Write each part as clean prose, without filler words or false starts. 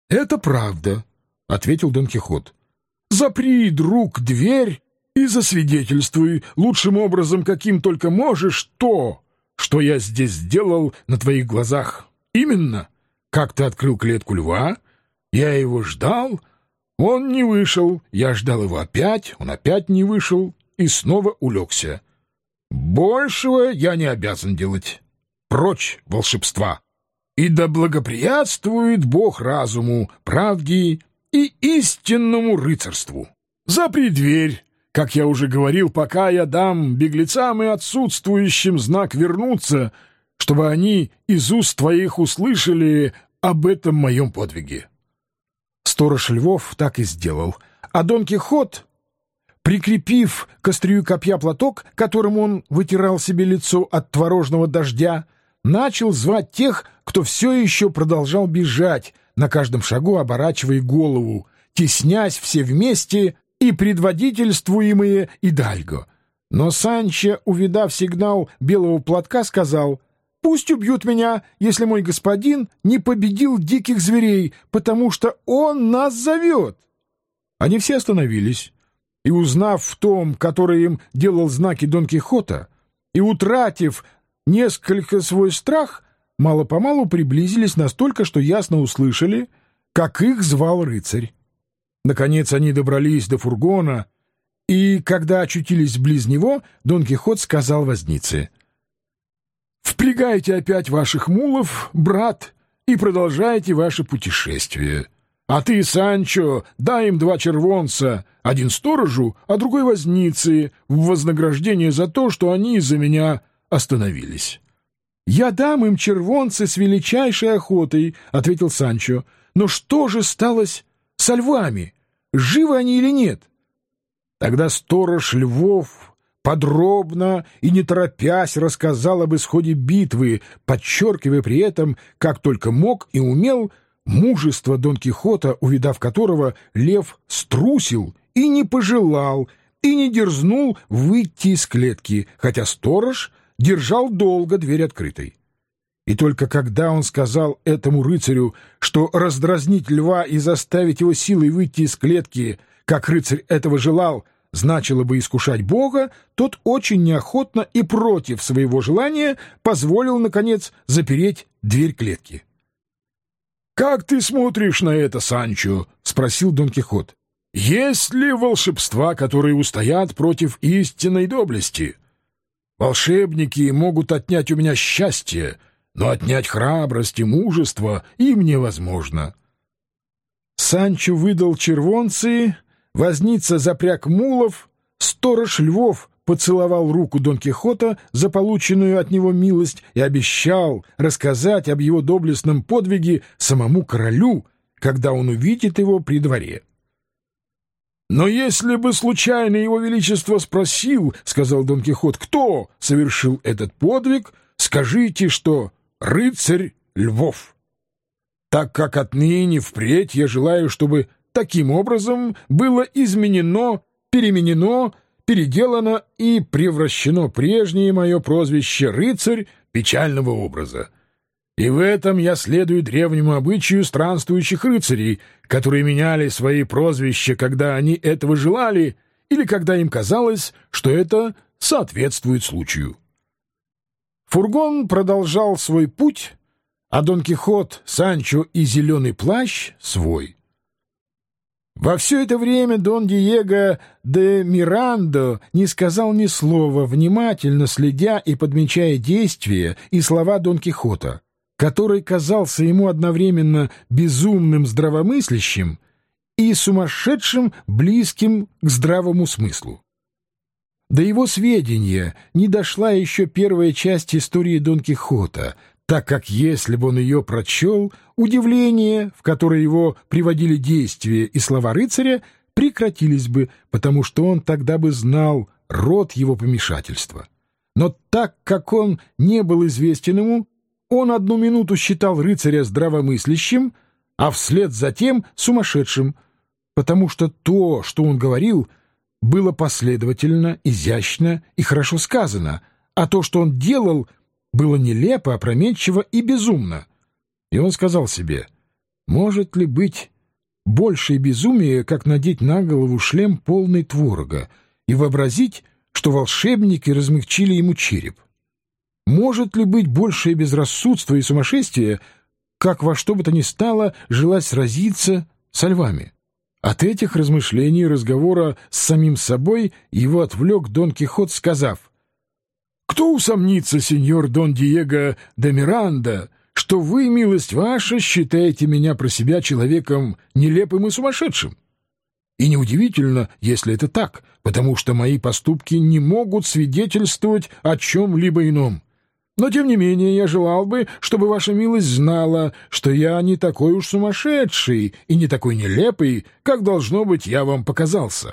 «Это правда», — ответил Дон Кихот. «Запри, друг, дверь и засвидетельствуй лучшим образом, каким только можешь, то, что я здесь сделал на твоих глазах. Именно, как ты открыл клетку льва, я его ждал, он не вышел, я ждал его опять, он опять не вышел и снова улегся. Большего я не обязан делать. Прочь волшебства! И да благоприятствует Бог разуму, правде и истинному рыцарству. Запри дверь, как я уже говорил, пока я дам беглецам и отсутствующим знак вернуться, чтобы они из уст твоих услышали об этом моем подвиге». Сторож Львов так и сделал, а Дон Кихот, прикрепив к острию копья платок, которым он вытирал себе лицо от творожного дождя, начал звать тех, кто все еще продолжал бежать, на каждом шагу оборачивая голову, теснясь все вместе и предводительствуемые Идальго. Но Санчо, увидав сигнал белого платка, сказал: «Пусть убьют меня, если мой господин не победил диких зверей, потому что он нас зовет». Они все остановились, и, узнав в том, который им делал знаки Дон Кихота, и утратив несколько свой страх, мало-помалу приблизились настолько, что ясно услышали, как их звал рыцарь. Наконец они добрались до фургона, и, когда очутились близ него, Дон Кихот сказал вознице: «Впрягайте опять ваших мулов, брат, и продолжайте ваше путешествие. А ты, Санчо, дай им 2 червонца, один сторожу, а другой вознице, в вознаграждение за то, что они из-за меня остановились». «Я дам им червонцы с величайшей охотой», — ответил Санчо. «Но что же сталось со львами? Живы они или нет?» Тогда сторож Львов подробно и не торопясь рассказал об исходе битвы, подчеркивая при этом, как только мог и умел, мужество Дон Кихота, увидав которого, лев струсил и не пожелал, и не дерзнул выйти из клетки, хотя сторож держал долго дверь открытой. И только когда он сказал этому рыцарю, что раздразнить льва и заставить его силой выйти из клетки, как рыцарь этого желал, значило бы искушать Бога, тот очень неохотно и против своего желания позволил, наконец, запереть дверь клетки. «Как ты смотришь на это, Санчо?» — спросил Дон Кихот. «Есть ли волшебства, которые устоят против истинной доблести? Волшебники могут отнять у меня счастье, но отнять храбрость и мужество им невозможно». Санчо выдал червонцы, возница запряг мулов, сторож Львов поцеловал руку Дон Кихота за полученную от него милость и обещал рассказать об его доблестном подвиге самому королю, когда он увидит его при дворе. «Но если бы случайно его величество спросил, — сказал Дон Кихот, — кто совершил этот подвиг, скажите, что рыцарь Львов. Так как отныне впредь я желаю, чтобы таким образом было изменено, переменено, переделано и превращено прежнее мое прозвище «рыцарь» печального образа. И в этом я следую древнему обычаю странствующих рыцарей, которые меняли свои прозвища, когда они этого желали, или когда им казалось, что это соответствует случаю». Фургон продолжал свой путь, а Дон Кихот, Санчо и Зеленый плащ — свой. Во все это время Дон Диего де Мирандо не сказал ни слова, внимательно следя и подмечая действия и слова Дон Кихота, который казался ему одновременно безумным здравомыслящим и сумасшедшим, близким к здравому смыслу. До его сведения не дошла еще первая часть истории Дон Кихота, так как если бы он ее прочел, удивление, в которое его приводили действия и слова рыцаря, прекратились бы, потому что он тогда бы знал род его помешательства. Но так как он не был известен ему, он 1 минуту считал рыцаря здравомыслящим, а вслед за тем сумасшедшим, потому что то, что он говорил, было последовательно, изящно и хорошо сказано, а то, что он делал, было нелепо, опрометчиво и безумно. И он сказал себе: Может ли быть большее безумие, как надеть на голову шлем полный творога и вообразить, что волшебники размягчили ему череп? Может ли быть большее безрассудство и сумасшествие, как во что бы то ни стало желать сразиться со львами? От этих размышлений и разговора с самим собой его отвлек Дон Кихот, сказав: «Кто усомнится, сеньор Дон Диего де Миранда, что вы, милость ваша, считаете меня про себя человеком нелепым и сумасшедшим? И неудивительно, если это так, потому что мои поступки не могут свидетельствовать о чем-либо ином. Но, тем не менее, я желал бы, чтобы ваша милость знала, что я не такой уж сумасшедший и не такой нелепый, как, должно быть, я вам показался.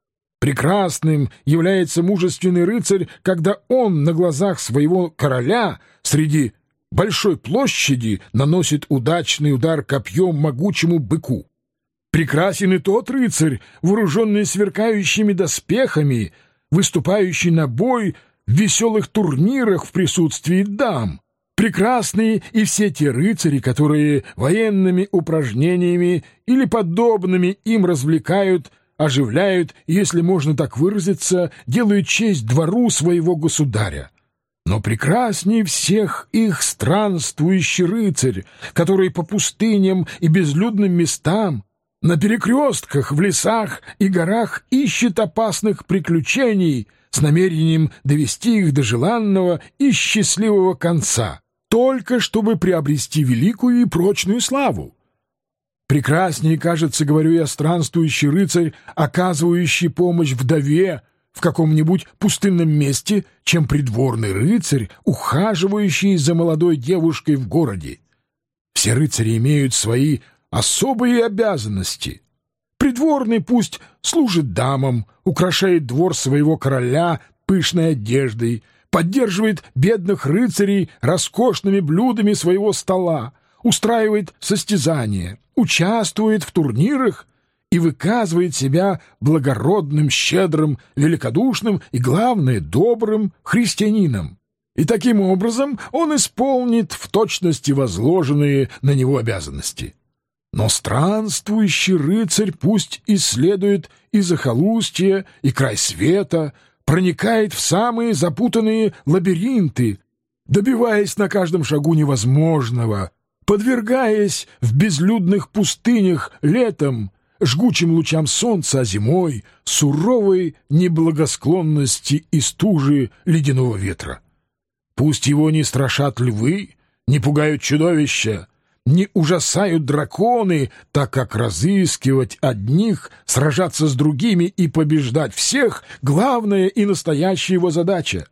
Прекрасным является мужественный рыцарь, когда он на глазах своего короля среди большой площади наносит удачный удар копьем могучему быку. Прекрасен и тот рыцарь, вооруженный сверкающими доспехами, выступающий на бой в веселых турнирах в присутствии дам. Прекрасны и все те рыцари, которые военными упражнениями или подобными им развлекают, оживляют, если можно так выразиться, делают честь двору своего государя. Но прекрасней всех их странствующий рыцарь, который по пустыням и безлюдным местам, на перекрестках, в лесах и горах ищет опасных приключений с намерением довести их до желанного и счастливого конца, только чтобы приобрести великую и прочную славу. Прекраснее, кажется, говорю я, странствующий рыцарь, оказывающий помощь вдове в каком-нибудь пустынном месте, чем придворный рыцарь, ухаживающий за молодой девушкой в городе. Все рыцари имеют свои особые обязанности. Придворный пусть служит дамам, украшает двор своего короля пышной одеждой, поддерживает бедных рыцарей роскошными блюдами своего стола, устраивает состязания, участвует в турнирах и выказывает себя благородным, щедрым, великодушным и, главное, добрым христианином. И таким образом он исполнит в точности возложенные на него обязанности. Но странствующий рыцарь пусть исследует и захолустье, и край света, проникает в самые запутанные лабиринты, добиваясь на каждом шагу невозможного, подвергаясь в безлюдных пустынях летом жгучим лучам солнца, а зимой суровой неблагосклонности и стужи ледяного ветра. Пусть его не страшат львы, не пугают чудовища, не ужасают драконы, так как разыскивать одних, сражаться с другими и побеждать всех — главная и настоящая его задача.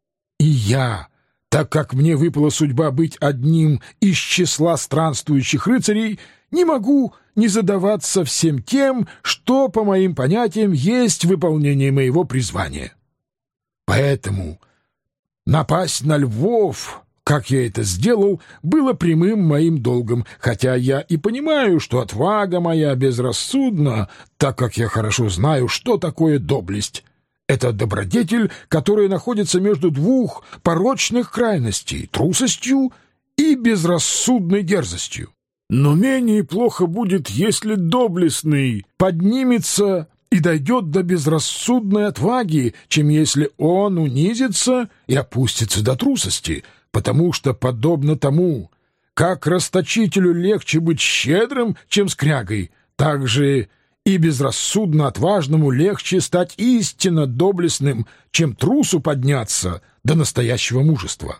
И я, так как мне выпала судьба быть одним из числа странствующих рыцарей, не могу не задаваться всем тем, что, по моим понятиям, есть выполнение моего призвания. Поэтому напасть на львов, как я это сделал, было прямым моим долгом, хотя я и понимаю, что отвага моя безрассудна, так как я хорошо знаю, что такое доблесть. Это добродетель, которая находится между двух порочных крайностей — трусостью и безрассудной дерзостью. Но менее плохо будет, если доблестный поднимется и дойдет до безрассудной отваги, чем если он унизится и опустится до трусости, потому что, подобно тому, как расточителю легче быть щедрым, чем скрягой, так же и безрассудно отважному легче стать истинно доблестным, чем трусу подняться до настоящего мужества.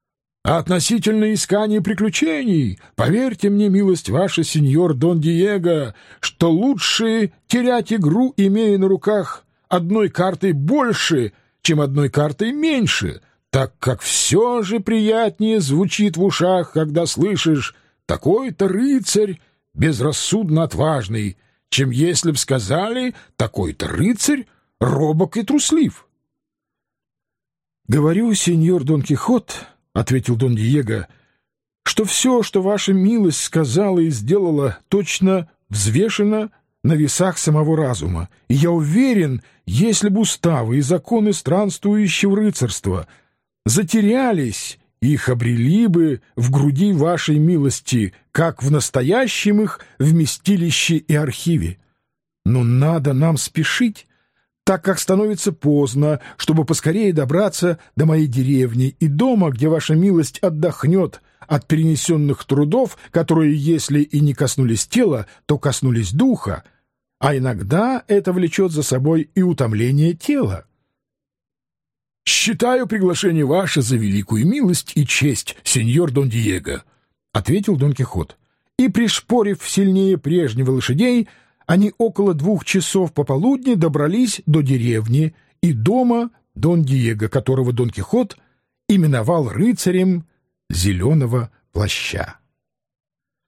А относительно искания приключений, поверьте мне, милость ваша, сеньор Дон Диего, что лучше терять игру, имея на руках одной картой больше, чем одной картой меньше, так как все же приятнее звучит в ушах, когда слышишь «такой-то рыцарь безрассудно отважный», чем если б сказали «такой-то рыцарь робок и труслив». «Говорю, сеньор Дон Кихот, — ответил Дон Диего, — что все, что ваша милость сказала и сделала, точно взвешено на весах самого разума, и я уверен, если бы уставы и законы странствующего рыцарства затерялись их обрели бы в груди вашей милости, как в настоящем их вместилище и архиве. Но надо нам спешить, так как становится поздно, чтобы поскорее добраться до моей деревни и дома, где ваша милость отдохнет от перенесенных трудов, которые, если и не коснулись тела, то коснулись духа, а иногда это влечет за собой и утомление тела. «Считаю приглашение ваше за великую милость и честь, сеньор Дон Диего», — ответил Дон Кихот. И, пришпорив сильнее прежнего лошадей, они около 2 часов пополудни добрались до деревни и дома Дон Диего, которого Дон Кихот именовал рыцарем зеленого плаща.